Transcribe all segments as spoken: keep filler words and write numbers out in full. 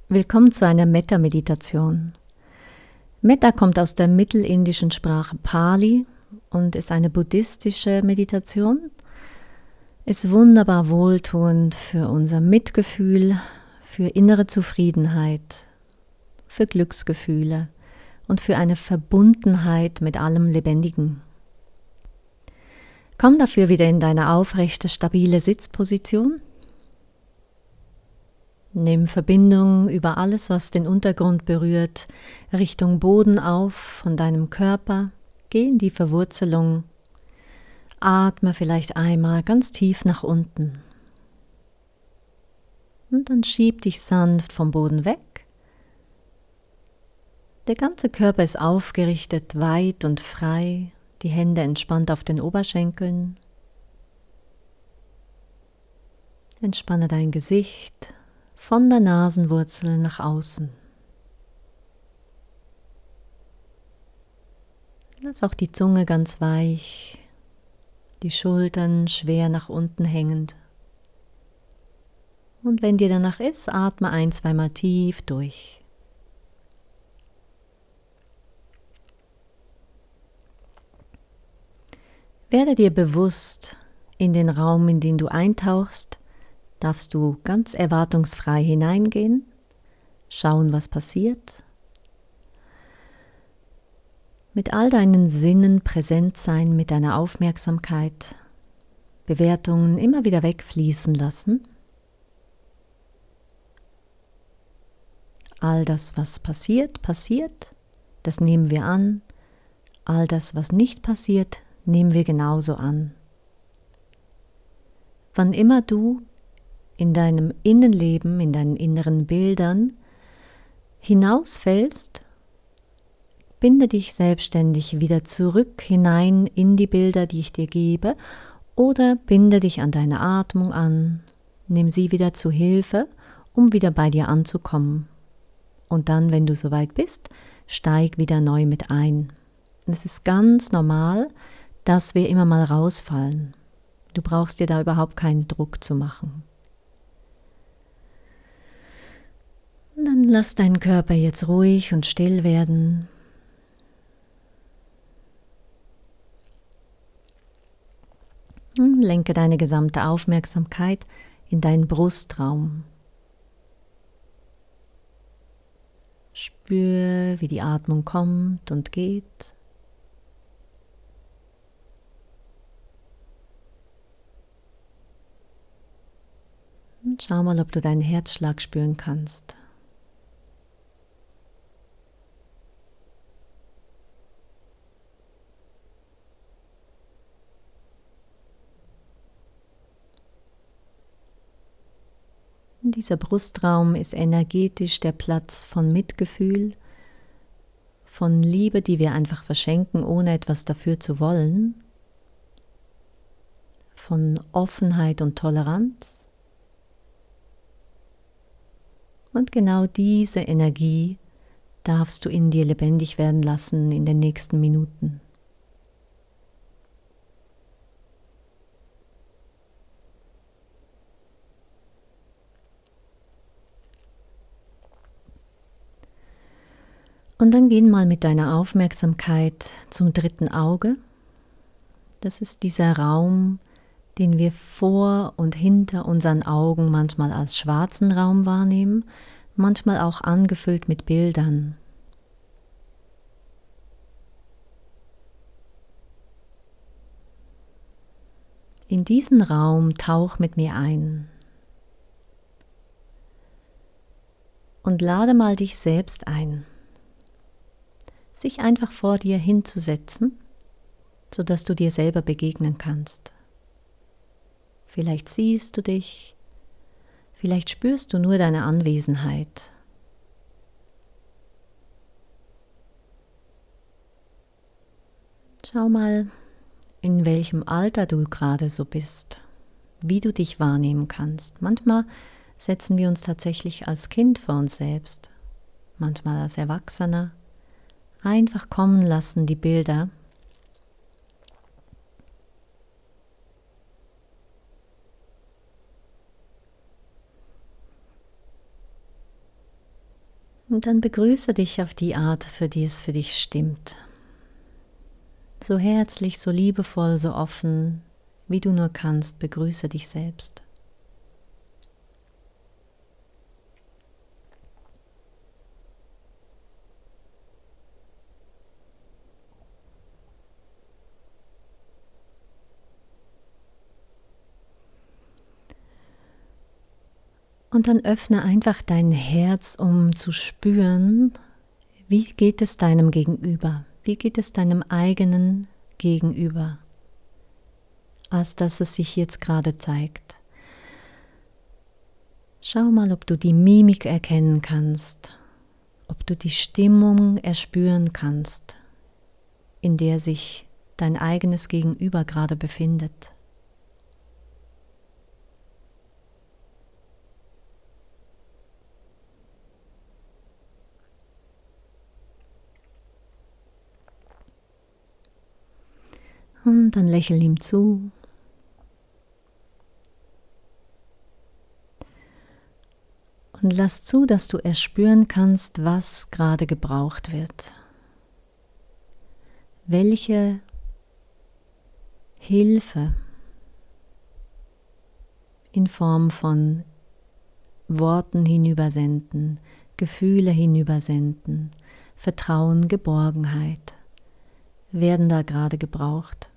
Willkommen zu einer Metta-Meditation. Metta kommt aus der mittelindischen Sprache Pali und ist eine buddhistische Meditation. Ist wunderbar wohltuend für unser Mitgefühl, für innere Zufriedenheit, für Glücksgefühle und für eine Verbundenheit mit allem Lebendigen. Komm dafür wieder in deine aufrechte, stabile Sitzposition. Nimm Verbindung über alles, was den Untergrund berührt, Richtung Boden auf von deinem Körper. Geh in die Verwurzelung. Atme vielleicht einmal ganz tief nach unten. Und dann schieb dich sanft vom Boden weg. Der ganze Körper ist aufgerichtet, weit und frei. Die Hände entspannt auf den Oberschenkeln. Entspanne dein Gesicht von der Nasenwurzel nach außen. Lass auch die Zunge ganz weich, die Schultern schwer nach unten hängend. Und wenn dir danach ist, atme ein-, zweimal tief durch. Werde dir bewusst, in den Raum, in den du eintauchst, darfst du ganz erwartungsfrei hineingehen, schauen, was passiert. Mit all deinen Sinnen präsent sein, mit deiner Aufmerksamkeit, Bewertungen immer wieder wegfließen lassen. All das, was passiert, passiert, das nehmen wir an. All das, was nicht passiert, nehmen wir genauso an. Wann immer du in deinem Innenleben, in deinen inneren Bildern hinausfällst, binde dich selbstständig wieder zurück hinein in die Bilder, die ich dir gebe, oder binde dich an deine Atmung an, nimm sie wieder zu Hilfe, um wieder bei dir anzukommen. Und dann, wenn du soweit bist, steig wieder neu mit ein. Es ist ganz normal, dass wir immer mal rausfallen. Du brauchst dir da überhaupt keinen Druck zu machen. Und dann lass deinen Körper jetzt ruhig und still werden. Und lenke deine gesamte Aufmerksamkeit in deinen Brustraum. Spür, wie die Atmung kommt und geht. Und schau mal, ob du deinen Herzschlag spüren kannst. Dieser Brustraum ist energetisch der Platz von Mitgefühl, von Liebe, die wir einfach verschenken, ohne etwas dafür zu wollen, von Offenheit und Toleranz. Und genau diese Energie darfst du in dir lebendig werden lassen in den nächsten Minuten. Und dann geh mal mit deiner Aufmerksamkeit zum dritten Auge. Das ist dieser Raum, den wir vor und hinter unseren Augen manchmal als schwarzen Raum wahrnehmen, manchmal auch angefüllt mit Bildern. In diesen Raum tauch mit mir ein und lade mal dich selbst ein, sich einfach vor dir hinzusetzen, sodass du dir selber begegnen kannst. Vielleicht siehst du dich, vielleicht spürst du nur deine Anwesenheit. Schau mal, in welchem Alter du gerade so bist, wie du dich wahrnehmen kannst. Manchmal setzen wir uns tatsächlich als Kind vor uns selbst, manchmal als Erwachsener. Einfach kommen lassen, die Bilder. Und dann begrüße dich auf die Art, für die es für dich stimmt. So herzlich, so liebevoll, so offen, wie du nur kannst, begrüße dich selbst. Und dann öffne einfach dein Herz, um zu spüren, wie geht es deinem Gegenüber? Wie geht es deinem eigenen Gegenüber, als dass es sich jetzt gerade zeigt? Schau mal, ob du die Mimik erkennen kannst, ob du die Stimmung erspüren kannst, in der sich dein eigenes Gegenüber gerade befindet. Und dann lächel ihm zu. Und lass zu, dass du erspüren kannst, was gerade gebraucht wird. Welche Hilfe in Form von Worten hinübersenden, Gefühle hinübersenden, Vertrauen, Geborgenheit werden da gerade gebraucht.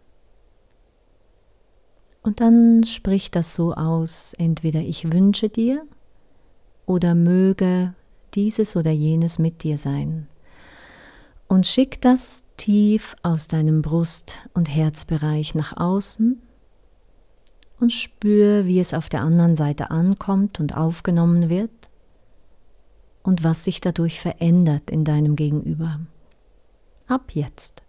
Und dann sprich das so aus, entweder ich wünsche dir oder möge dieses oder jenes mit dir sein. Und schick das tief aus deinem Brust- und Herzbereich nach außen und spür, wie es auf der anderen Seite ankommt und aufgenommen wird und was sich dadurch verändert in deinem Gegenüber. Ab jetzt.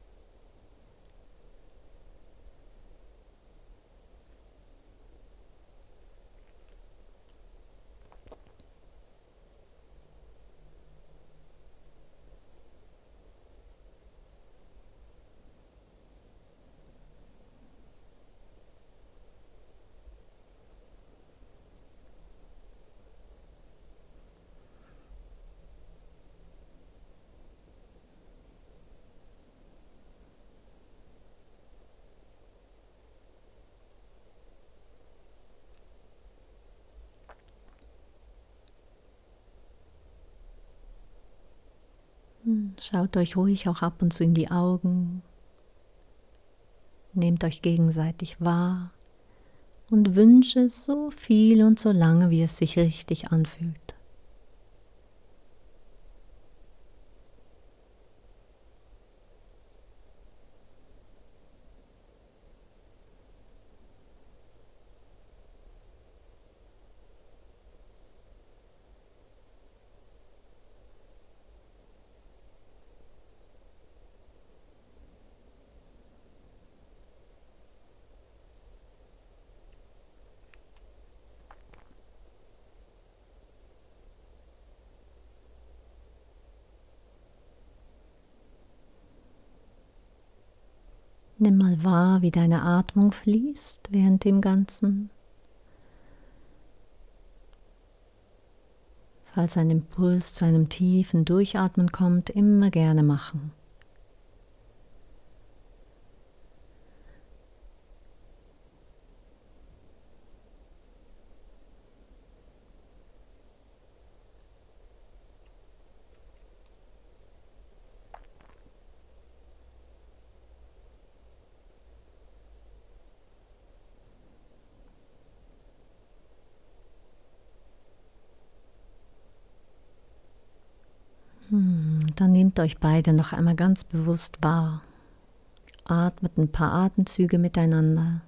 Schaut euch ruhig auch ab und zu in die Augen, nehmt euch gegenseitig wahr und wünsche so viel und so lange, wie es sich richtig anfühlt. Nimm mal wahr, wie deine Atmung fließt während dem Ganzen. Falls ein Impuls zu einem tiefen Durchatmen kommt, immer gerne machen. Hm, dann nehmt euch beide noch einmal ganz bewusst wahr. Atmet ein paar Atemzüge miteinander.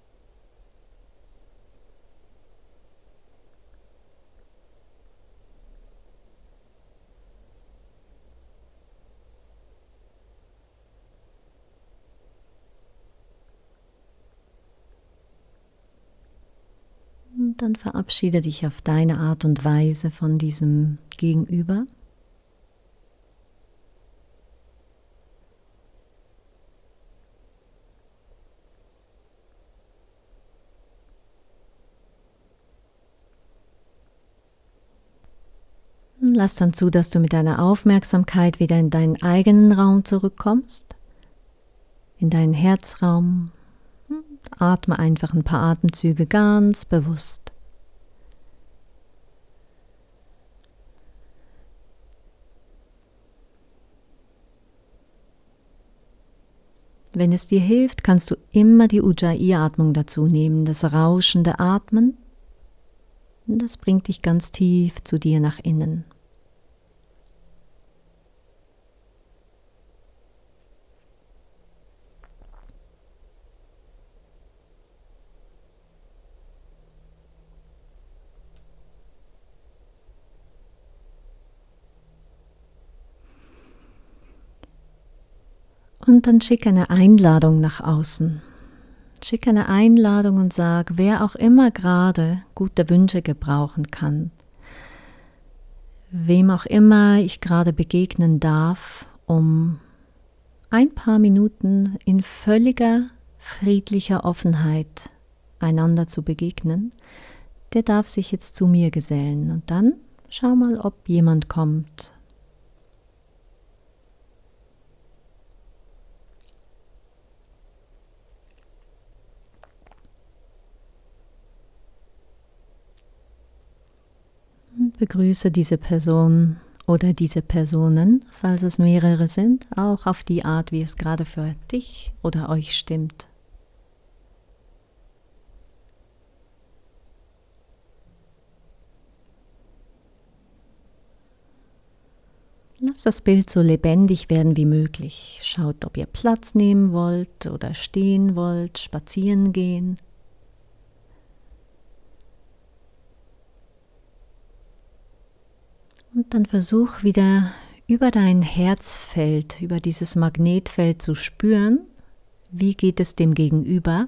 Und dann verabschiede dich auf deine Art und Weise von diesem Gegenüber. Lass dann zu, dass du mit deiner Aufmerksamkeit wieder in deinen eigenen Raum zurückkommst, in deinen Herzraum. Atme einfach ein paar Atemzüge ganz bewusst. Wenn es dir hilft, kannst du immer die Ujjayi-Atmung dazu nehmen, das rauschende Atmen. Das bringt dich ganz tief zu dir nach innen. Und dann schick eine Einladung nach außen. Schick eine Einladung und sag, wer auch immer gerade gute Wünsche gebrauchen kann, wem auch immer ich gerade begegnen darf, um ein paar Minuten in völliger friedlicher Offenheit einander zu begegnen, der darf sich jetzt zu mir gesellen. Und dann schau mal, ob jemand kommt. Begrüße diese Person oder diese Personen, falls es mehrere sind, auch auf die Art, wie es gerade für dich oder euch stimmt. Lasst das Bild so lebendig werden wie möglich. Schaut, ob ihr Platz nehmen wollt oder stehen wollt, spazieren gehen. Und dann versuch wieder über dein Herzfeld, über dieses Magnetfeld zu spüren, wie geht es dem Gegenüber.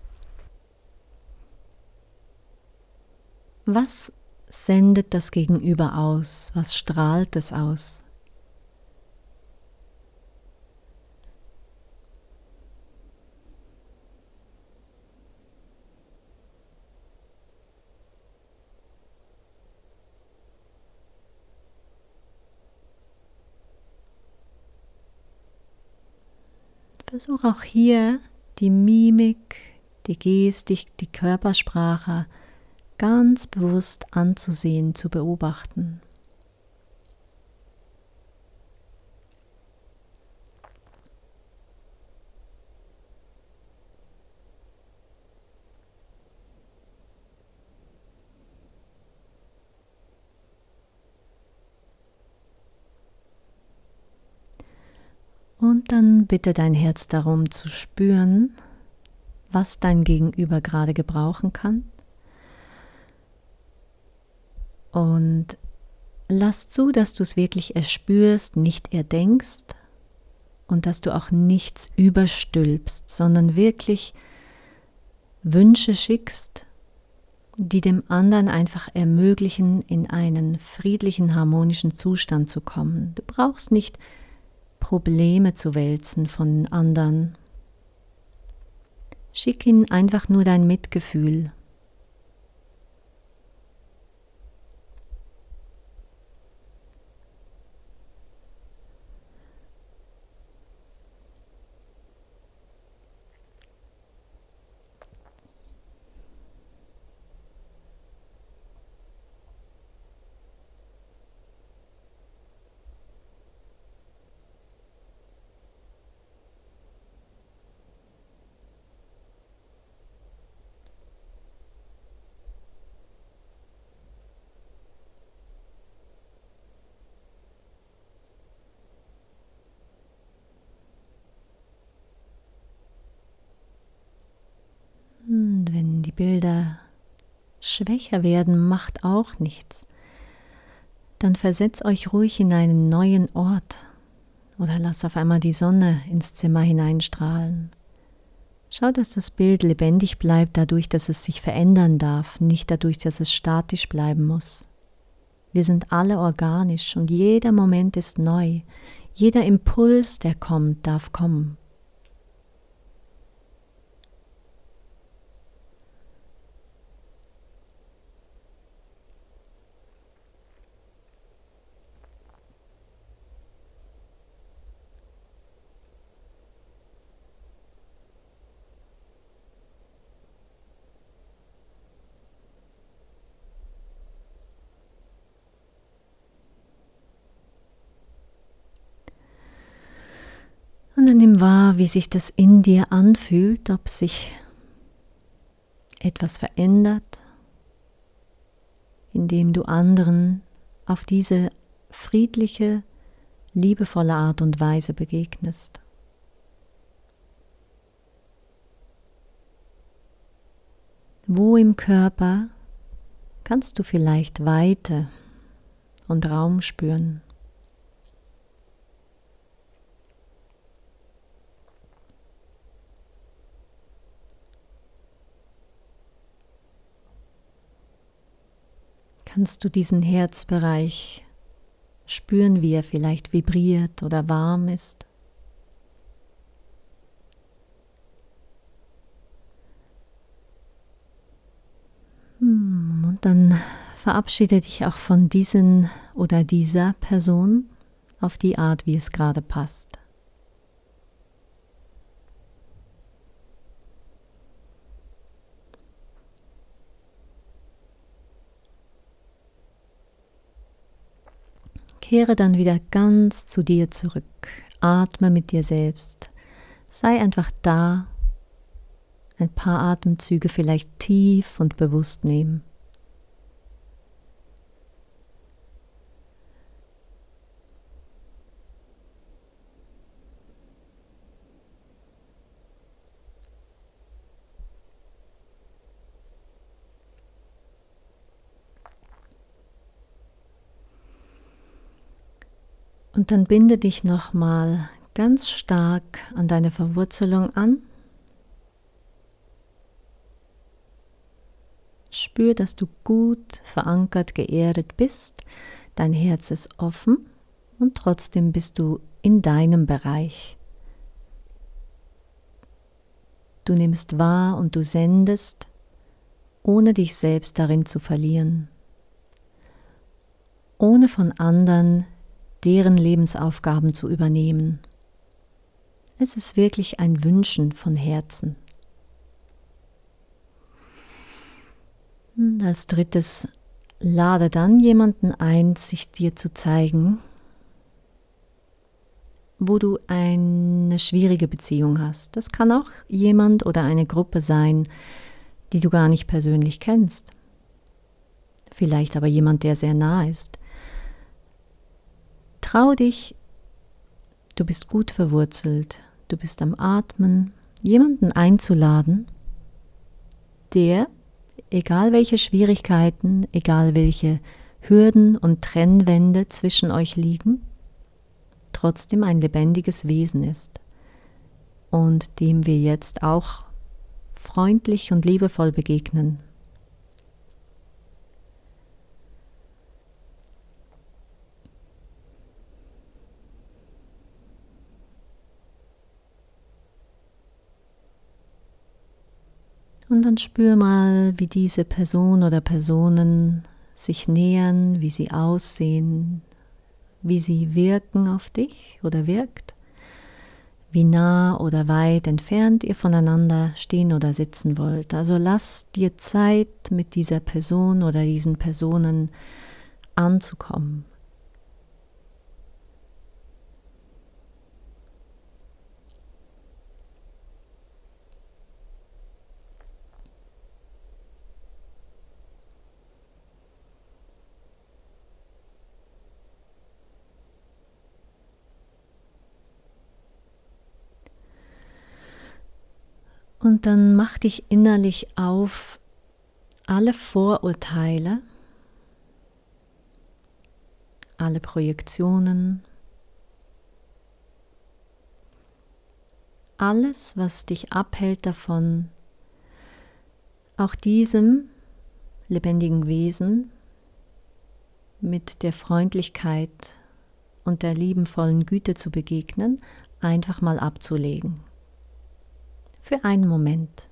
Was sendet das Gegenüber aus? Was strahlt es aus? Versuch auch hier die Mimik, die Gestik, die Körpersprache ganz bewusst anzusehen, zu beobachten. Und dann bitte dein Herz darum zu spüren, was dein Gegenüber gerade gebrauchen kann. Und lass zu, dass du es wirklich erspürst, nicht erdenkst und dass du auch nichts überstülpst, sondern wirklich Wünsche schickst, die dem anderen einfach ermöglichen, in einen friedlichen, harmonischen Zustand zu kommen. Du brauchst nicht Probleme zu wälzen von anderen. Schick ihnen einfach nur dein Mitgefühl. Und wenn die Bilder schwächer werden, macht auch nichts. Dann versetzt euch ruhig in einen neuen Ort oder lasst auf einmal die Sonne ins Zimmer hineinstrahlen. Schaut, dass das Bild lebendig bleibt, dadurch, dass es sich verändern darf, nicht dadurch, dass es statisch bleiben muss. Wir sind alle organisch und jeder Moment ist neu. Jeder Impuls, der kommt, darf kommen. Und dann nimm wahr, wie sich das in dir anfühlt, ob sich etwas verändert, indem du anderen auf diese friedliche, liebevolle Art und Weise begegnest. Wo im Körper kannst du vielleicht Weite und Raum spüren? Kannst du diesen Herzbereich spüren, wie er vielleicht vibriert oder warm ist? Und dann verabschiede dich auch von diesen oder dieser Person auf die Art, wie es gerade passt. Kehre dann wieder ganz zu dir zurück. Atme mit dir selbst. Sei einfach da. Ein paar Atemzüge vielleicht tief und bewusst nehmen. Und dann binde dich nochmal ganz stark an deine Verwurzelung an. Spür, dass du gut verankert, geerdet bist. Dein Herz ist offen und trotzdem bist du in deinem Bereich. Du nimmst wahr und du sendest, ohne dich selbst darin zu verlieren. Ohne von anderen deren Lebensaufgaben zu übernehmen. Es ist wirklich ein Wünschen von Herzen. Und als drittes, lade dann jemanden ein, sich dir zu zeigen, wo du eine schwierige Beziehung hast. Das kann auch jemand oder eine Gruppe sein, die du gar nicht persönlich kennst. Vielleicht aber jemand, der sehr nah ist. Trau dich, du bist gut verwurzelt, du bist am Atmen, jemanden einzuladen, der, egal welche Schwierigkeiten, egal welche Hürden und Trennwände zwischen euch liegen, trotzdem ein lebendiges Wesen ist und dem wir jetzt auch freundlich und liebevoll begegnen. Und dann spür mal, wie diese Person oder Personen sich nähern, wie sie aussehen, wie sie wirken auf dich oder wirkt, wie nah oder weit entfernt ihr voneinander stehen oder sitzen wollt. Also lass dir Zeit, mit dieser Person oder diesen Personen anzukommen. Und dann mach dich innerlich auf, alle Vorurteile, alle Projektionen, alles, was dich abhält davon, auch diesem lebendigen Wesen mit der Freundlichkeit und der liebenvollen Güte zu begegnen, einfach mal abzulegen. Für einen Moment.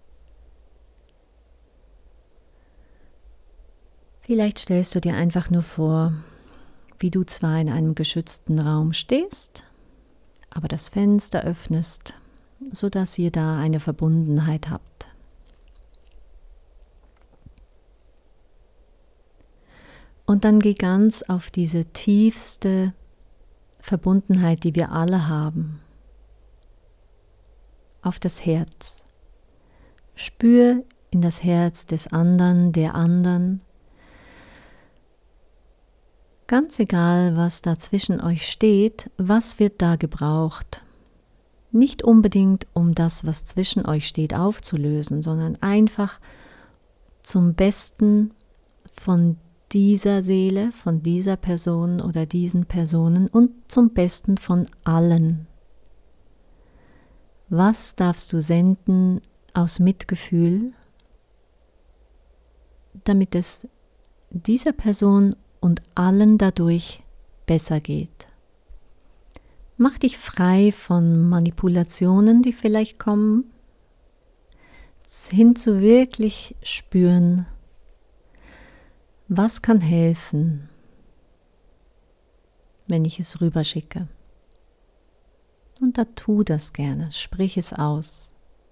Vielleicht stellst du dir einfach nur vor, wie du zwar in einem geschützten Raum stehst, aber das Fenster öffnest, sodass ihr da eine Verbundenheit habt. Und dann geh ganz auf diese tiefste Verbundenheit, die wir alle haben, auf das Herz. Spür in das Herz des anderen, der anderen. Ganz egal, was da zwischen euch steht, was wird da gebraucht? Nicht unbedingt, um das, was zwischen euch steht, aufzulösen, sondern einfach zum Besten von dieser Seele, von dieser Person oder diesen Personen und zum Besten von allen. Was darfst du senden aus Mitgefühl, damit es dieser Person und allen dadurch besser geht? Mach dich frei von Manipulationen, die vielleicht kommen, hin zu wirklich spüren, was kann helfen, wenn ich es rüberschicke. Und da tu das gerne, sprich es aus.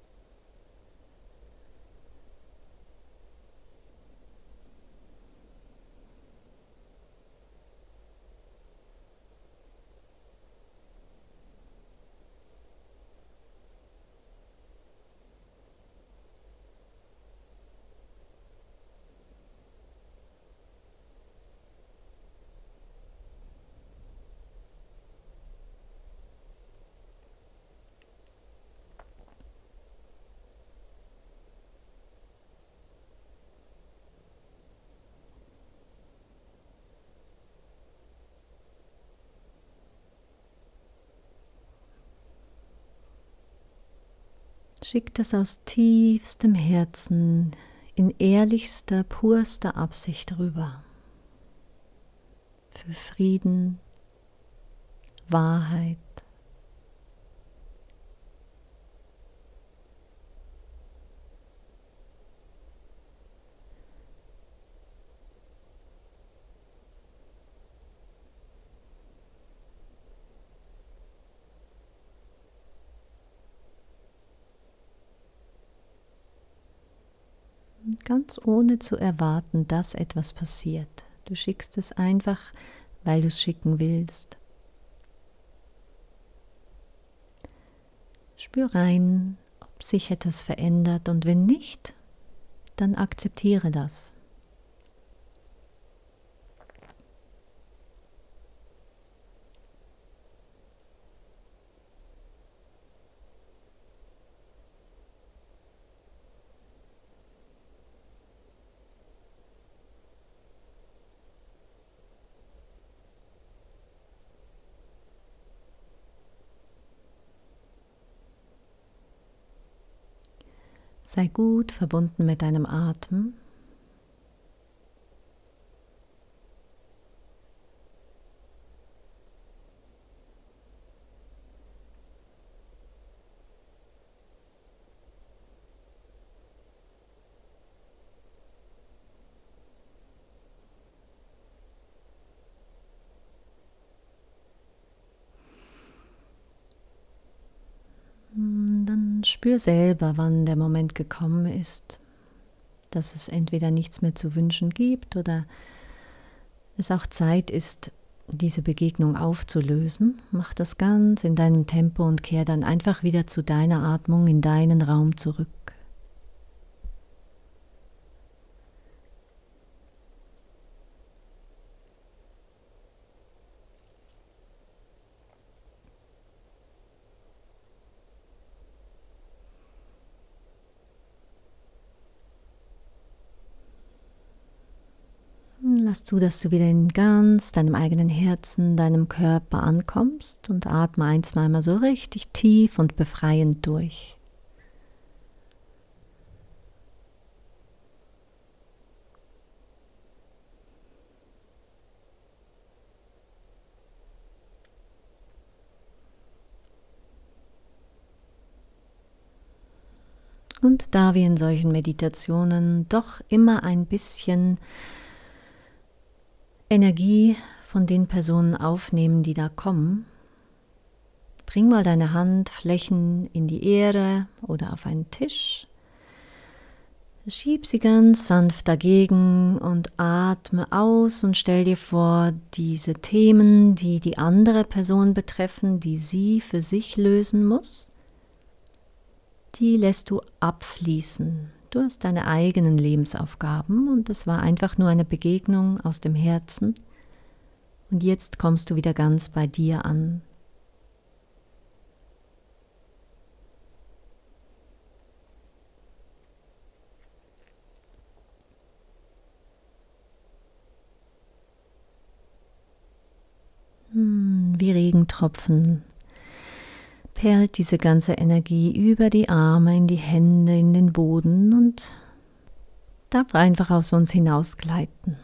Schick das aus tiefstem Herzen in ehrlichster, purster Absicht rüber. Für Frieden, Wahrheit. Ganz ohne zu erwarten, dass etwas passiert. Du schickst es einfach, weil du es schicken willst. Spür rein, ob sich etwas verändert, und wenn nicht, dann akzeptiere das. Sei gut verbunden mit deinem Atem. Dann spür selber, wann der Moment gekommen ist, dass es entweder nichts mehr zu wünschen gibt oder es auch Zeit ist, diese Begegnung aufzulösen. Mach das ganz in deinem Tempo und kehr dann einfach wieder zu deiner Atmung in deinen Raum zurück. Lass zu, dass du wieder in ganz deinem eigenen Herzen, deinem Körper ankommst und atme ein, zweimal so richtig tief und befreiend durch. Und da wir in solchen Meditationen doch immer ein bisschen Energie von den Personen aufnehmen, die da kommen, bring mal deine Handflächen in die Erde oder auf einen Tisch, schieb sie ganz sanft dagegen und atme aus und stell dir vor, diese Themen, die die andere Person betreffen, die sie für sich lösen muss, die lässt du abfließen. Du hast deine eigenen Lebensaufgaben und es war einfach nur eine Begegnung aus dem Herzen. Und jetzt kommst du wieder ganz bei dir an. Hm, wie Regentropfen perlt diese ganze Energie über die Arme, in die Hände, in den Boden und darf einfach aus uns hinausgleiten.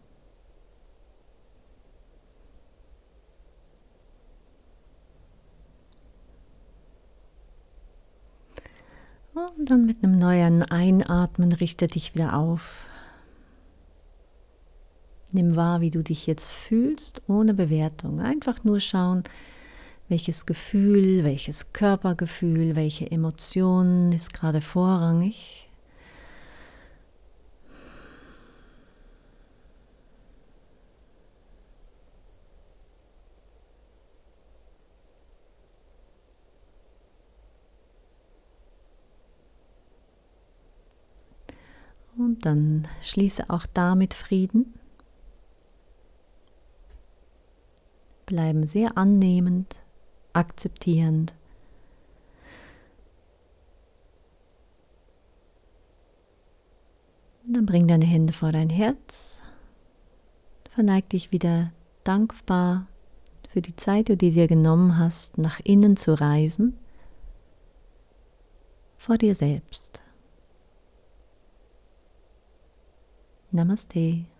Und dann mit einem neuen Einatmen richte dich wieder auf. Nimm wahr, wie du dich jetzt fühlst, ohne Bewertung. Einfach nur schauen, welches Gefühl, welches Körpergefühl, welche Emotion ist gerade vorrangig. Und dann schließe auch damit Frieden. Bleiben sehr annehmend, akzeptierend. Dann bring deine Hände vor dein Herz. Verneig dich wieder dankbar für die Zeit, die du dir genommen hast, nach innen zu reisen, vor dir selbst. Namaste.